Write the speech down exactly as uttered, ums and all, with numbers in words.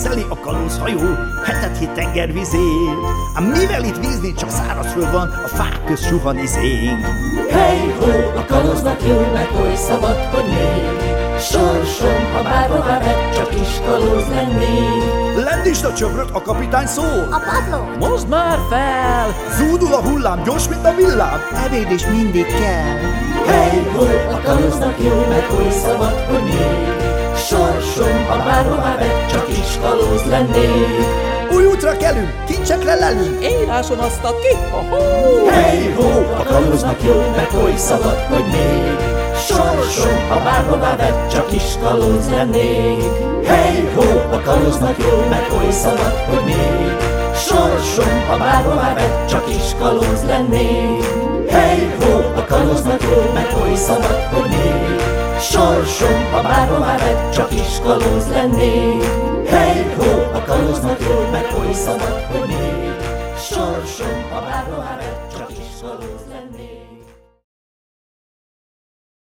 szeli a kalózhajó, hetet hét tengervizén. Ám mivel itt víz nincs, csak szárazföld van, a fák közt suhan izénk. Hey ho, a kalóznak jó, meg oly szabad, hogy még sorsom, ha bárhová vett, csak is kalóz lennék. Lendítsd a csövröt, a kapitány szól! A padló! Mosd már fel! Zúdul a hullám, gyors, mint a villám! Ebéd is mindig kell. Hey ho, a kalóznak jó, meg oly szabad, hogy még sorsom, ha bárhová vett, csak is kalóz lennék. Új útra kelünk, kincsekre lelünk! Én ásom azt a ki, ho-ho! Hey ho, a kalóznak jó, meg oly szabad, hogy még sorsom, ha bárhová vett, csak is kalóz lennék. Hey ho, a kalóznak jó, meg oly szabad, hogy még sorsom, ha bárhová vett, csak is kalóz lennék. Hey ho, a kalóznak jó, meg oly szabad, hogy még sorsom, ha bárhová vett, csak is kalóz lennék. Hey ho, a kalóznak jó, meg oly szabad, hogy még sorsom, ha bárhová vett, csak is kalóz lennék.